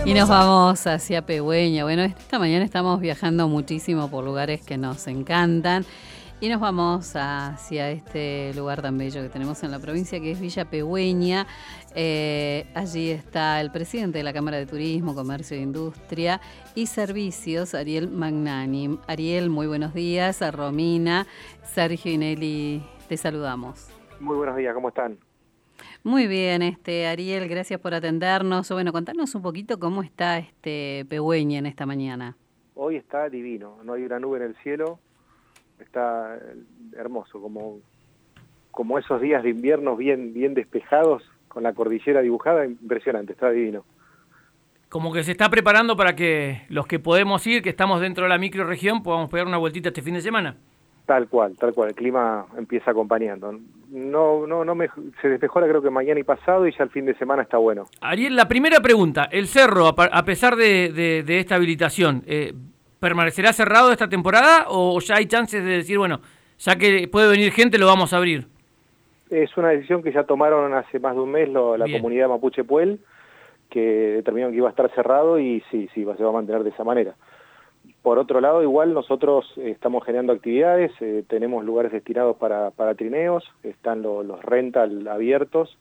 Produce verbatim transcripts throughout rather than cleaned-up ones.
Y nos vamos hacia Pigüeña. Bueno, esta mañana estamos viajando muchísimo por lugares que nos encantan y nos vamos hacia este lugar tan bello que tenemos en la provincia, que es Villa Pigüeña. Eh, allí está el presidente de la Cámara de Turismo, Comercio e Industria y Servicios, Ariel Magnani. Ariel, muy buenos días. A Romina, Sergio y Nelly, te saludamos. Muy buenos días, ¿cómo están? Muy bien, este Ariel, gracias por atendernos. Bueno, contanos un poquito cómo está este Pigüeña en esta mañana. Hoy está divino, no hay una nube en el cielo, está hermoso, como, como esos días de invierno bien, bien despejados, con la cordillera dibujada, impresionante, está divino. Como que se está preparando para que los que podemos ir, que estamos dentro de la microrregión, podamos pegar una vueltita este fin de semana. Tal cual, tal cual, el clima empieza acompañando. No, no, no me, se despejó creo que mañana y pasado y ya el fin de semana está bueno. Ariel, la primera pregunta, el cerro, a pesar de, de, de esta habilitación, eh, ¿permanecerá cerrado esta temporada o ya hay chances de decir, bueno, ya que puede venir gente, lo vamos a abrir? Es una decisión que ya tomaron hace más de un mes lo, la Bien. comunidad Mapuche Puel, que determinaron que iba a estar cerrado y sí, sí, se va a mantener de esa manera. Por otro lado, igual nosotros eh, estamos generando actividades, eh, tenemos lugares destinados para, para trineos, están lo, los rental abiertos,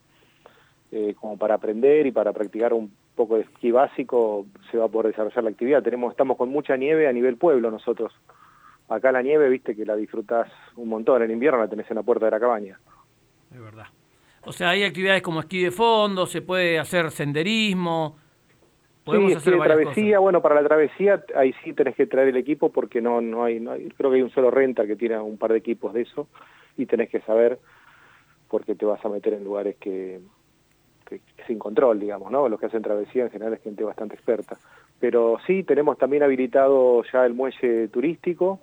eh, como para aprender y para practicar un poco de esquí básico, se va a poder desarrollar la actividad. Tenemos, estamos con mucha nieve a nivel pueblo nosotros. Acá la nieve, viste que la disfrutás un montón, en invierno la tenés en la puerta de la cabaña. Es verdad. O sea, hay actividades como esquí de fondo, se puede hacer senderismo. Sí, esquí de travesía, cosas. Bueno, para la travesía ahí sí tenés que traer el equipo porque no no hay, no hay, creo que hay un solo rental que tiene un par de equipos de eso y tenés que saber porque te vas a meter en lugares que, que sin control, digamos, ¿no? Los que hacen travesía en general es gente bastante experta. Pero sí, tenemos también habilitado ya el muelle turístico,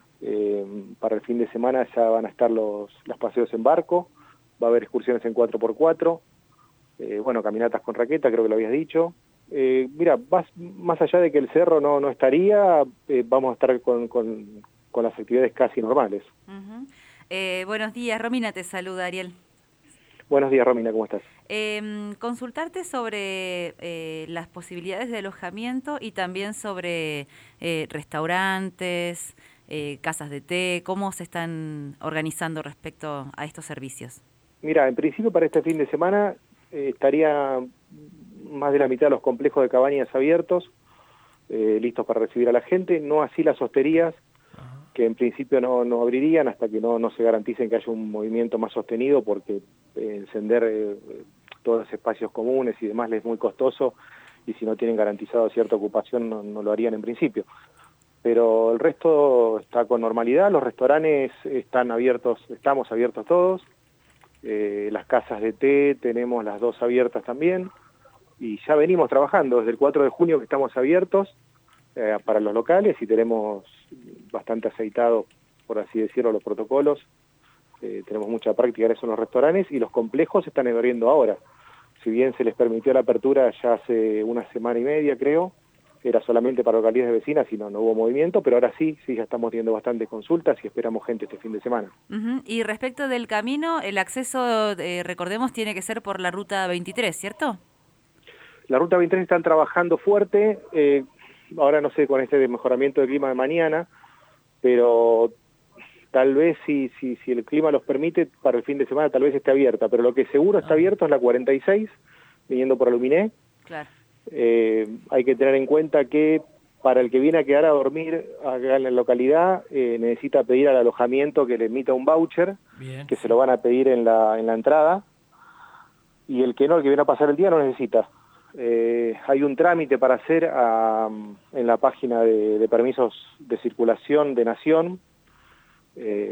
eh, para el fin de semana ya van a estar los, los paseos en barco, va a haber excursiones en cuatro por cuatro, eh, bueno, caminatas con raqueta, creo que lo habías dicho. Eh, mira, más, más allá de que el cerro no, no estaría, eh, vamos a estar con, con, con las actividades casi normales. Uh-huh. eh, buenos días, Romina te saluda, Ariel. Buenos días, Romina, ¿cómo estás? Eh, consultarte sobre eh, las posibilidades de alojamiento y también sobre eh, restaurantes, eh, casas de té, ¿cómo se están organizando respecto a estos servicios? Mira, en principio para este fin de semana eh, estaría más de la mitad de los complejos de cabañas abiertos, eh, listos para recibir a la gente, no así las hosterías, que en principio no, no abrirían hasta que no, no se garanticen que haya un movimiento más sostenido, porque eh, encender eh, todos los espacios comunes y demás les es muy costoso, y si no tienen garantizado cierta ocupación no, no lo harían en principio. Pero el resto está con normalidad, los restaurantes están abiertos, estamos abiertos todos, eh, las casas de té tenemos las dos abiertas también, y ya venimos trabajando desde el cuatro de junio que estamos abiertos eh, para los locales y tenemos bastante aceitado, por así decirlo, los protocolos. Eh, tenemos mucha práctica en eso en los restaurantes y los complejos están abriendo ahora. Si bien se les permitió la apertura ya hace una semana y media, creo, era solamente para localidades vecinas y no, no hubo movimiento, pero ahora sí, sí, ya estamos teniendo bastantes consultas y esperamos gente este fin de semana. Uh-huh. Y respecto del camino, el acceso, eh, recordemos, tiene que ser por la ruta veintitrés, ¿cierto? La ruta veintitrés están trabajando fuerte, eh, ahora no sé con este mejoramiento del clima de mañana, pero tal vez si, si, si el clima los permite, para el fin de semana tal vez esté abierta, pero lo que seguro está abierto es la cuarenta y seis, viniendo por Aluminé. Claro. Eh, hay que tener en cuenta que para el que viene a quedar a dormir acá en la localidad, eh, necesita pedir al alojamiento que le emita un voucher, Bien. que se lo van a pedir en la, en la entrada, y el que no, el que viene a pasar el día no necesita. Eh, hay un trámite para hacer a, en la página de, de permisos de circulación de Nación, eh,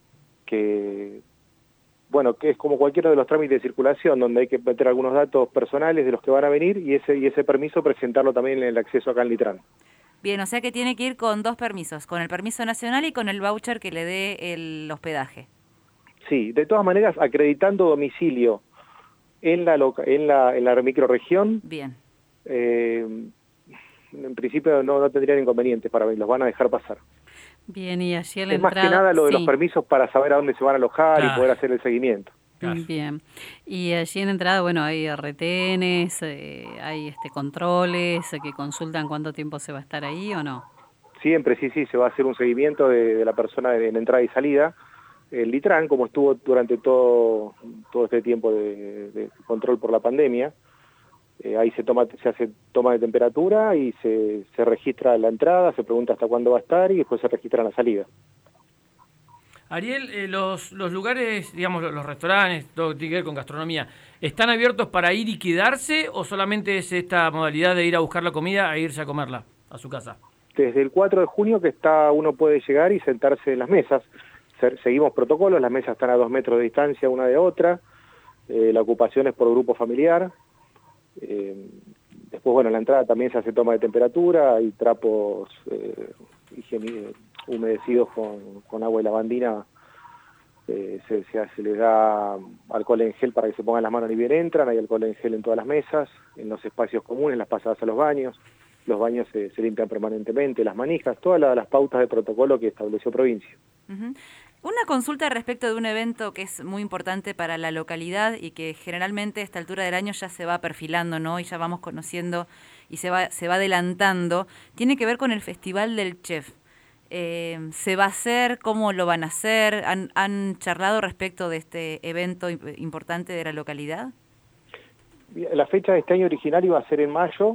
que, bueno, que es como cualquiera de los trámites de circulación, donde hay que meter algunos datos personales de los que van a venir y ese, y ese permiso presentarlo también en el acceso acá en Litrán. Bien, o sea que tiene que ir con dos permisos, con el permiso nacional y con el voucher que le dé el hospedaje. Sí, de todas maneras, acreditando domicilio en la loca, en la en la microrregión. Bien. Eh, en principio no, no tendrían inconvenientes para venir, los van a dejar pasar. Bien, y allí a la es entrada, más que nada lo de sí. los permisos para saber a dónde se van a alojar claro. y poder hacer el seguimiento. Claro. Bien. Y allí en entrada, bueno, hay retenes, eh, hay este controles eh, que consultan cuánto tiempo se va a estar ahí o no. Siempre, sí, sí, se va a hacer un seguimiento de, de la persona en entrada y salida. El Litran, como estuvo durante todo, todo este tiempo de, de control por la pandemia, eh, ahí se toma se hace toma de temperatura y se, se registra la entrada, se pregunta hasta cuándo va a estar y después se registra la salida. Ariel, eh, los, los lugares, digamos, los, los restaurantes, todo lo que tiene que ver con gastronomía, ¿están abiertos para ir y quedarse o solamente es esta modalidad de ir a buscar la comida e irse a comerla a su casa? Desde el cuatro de junio que está uno puede llegar y sentarse en las mesas. Seguimos protocolos, las mesas están a dos metros de distancia una de otra, eh, la ocupación es por grupo familiar. Eh, después, bueno, en la entrada también se hace toma de temperatura, hay trapos eh, higiene, humedecidos con, con agua y lavandina, eh, se, se, se les da alcohol en gel para que se pongan las manos ni bien entran, hay alcohol en gel en todas las mesas, en los espacios comunes, las pasadas a los baños, los baños se, se limpian permanentemente, las manijas, todas la, las pautas de protocolo que estableció provincia. Uh-huh. Una consulta respecto de un evento que es muy importante para la localidad y que generalmente a esta altura del año ya se va perfilando, ¿no? Y ya vamos conociendo y se va, se va adelantando. Tiene que ver con el Festival del Chef. Eh, ¿Se va a hacer? ¿Cómo lo van a hacer? ¿Han, han charlado respecto de este evento importante de la localidad? La fecha de este año original iba a ser en mayo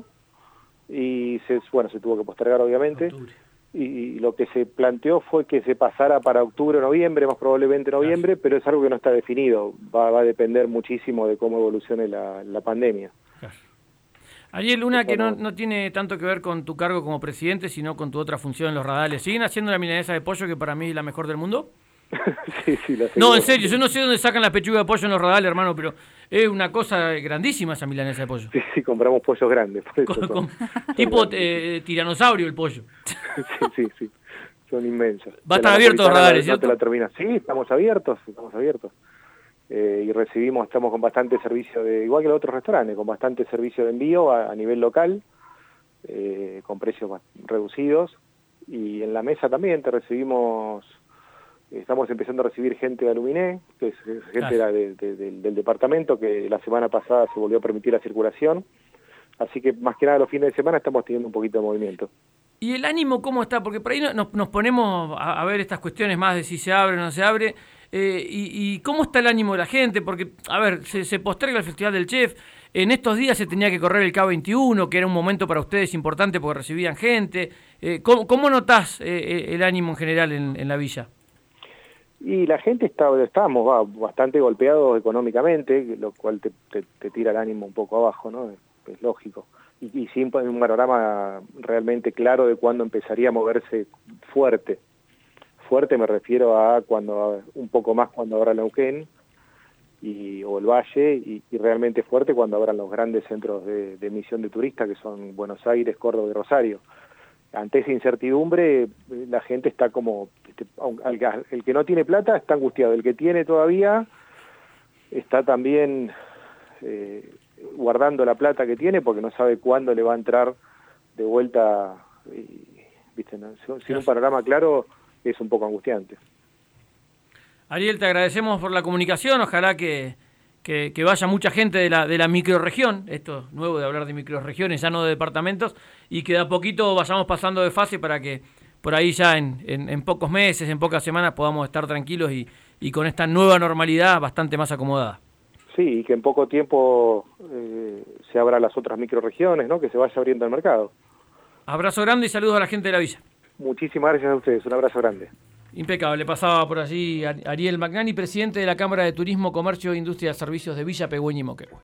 y se, bueno, se tuvo que postergar obviamente. Octubre. Y lo que se planteó fue que se pasara para octubre o noviembre, más probablemente noviembre, claro. Pero es algo que no está definido, va, va a depender muchísimo de cómo evolucione la, la pandemia. Claro. Ariel, una que no, no tiene tanto que ver con tu cargo como presidente, sino con tu otra función en los radales. ¿Siguen haciendo la milanesa de pollo que para mí es la mejor del mundo? Sí, sí, la No, en serio, yo no sé dónde sacan la pechuga de pollo en los radales, hermano, pero es una cosa grandísima esa milanesa de pollo. Sí, sí, compramos pollos grandes. Por eso con, son, con, son tipo eh, tiranosaurio el pollo. Sí, sí, sí, son inmensos. Va a estar abierto los radales, ¿cierto? No te la terminas. Sí, estamos abiertos, estamos abiertos. Eh, y recibimos, estamos con bastante servicio, de igual que los otros restaurantes, con bastante servicio de envío a, a nivel local, eh, con precios más reducidos. Y en la mesa también te recibimos... Estamos empezando a recibir gente de Aluminé, que es gente claro. de, de, de, del departamento, que la semana pasada se volvió a permitir la circulación. Así que más que nada los fines de semana estamos teniendo un poquito de movimiento. ¿Y el ánimo cómo está? Porque por ahí nos, nos ponemos a, a ver estas cuestiones más de si se abre o no se abre. Eh, y, ¿Y cómo está el ánimo de la gente? Porque, a ver, se, se posterga el Festival del Chef. En estos días se tenía que correr el K veintiuno, que era un momento para ustedes importante porque recibían gente. Eh, ¿cómo, ¿Cómo notás eh, el ánimo en general en, en la villa? Y la gente está, estamos va, bastante golpeados económicamente, lo cual te, te, te tira el ánimo un poco abajo, ¿no? Es, es lógico. Y, y sin un panorama realmente claro de cuándo empezaría a moverse fuerte. Fuerte me refiero a cuando un poco más cuando abra Neuquén y, o el Valle, y, y realmente fuerte cuando abran los grandes centros de, de emisión de turistas, que son Buenos Aires, Córdoba y Rosario. Ante esa incertidumbre, la gente está como, el que no tiene plata está angustiado, el que tiene todavía está también eh, guardando la plata que tiene porque no sabe cuándo le va a entrar de vuelta, y, ¿viste? ¿No? Sin un panorama claro es un poco angustiante. Ariel, te agradecemos por la comunicación, ojalá que... Que, que vaya mucha gente de la de la microrregión, esto es nuevo de hablar de microrregiones, ya no de departamentos, y que de a poquito vayamos pasando de fase para que por ahí ya en, en, en pocos meses, en pocas semanas podamos estar tranquilos y, y con esta nueva normalidad bastante más acomodada. Sí, y que en poco tiempo eh, se abran las otras microrregiones, ¿no? Que se vaya abriendo el mercado. Abrazo grande y saludos a la gente de la villa. Muchísimas gracias a ustedes, un abrazo grande. Impecable. Pasaba por allí Ariel Magnani, presidente de la Cámara de Turismo, Comercio e Industria de Servicios de Villa Pegüeña y Moquegua.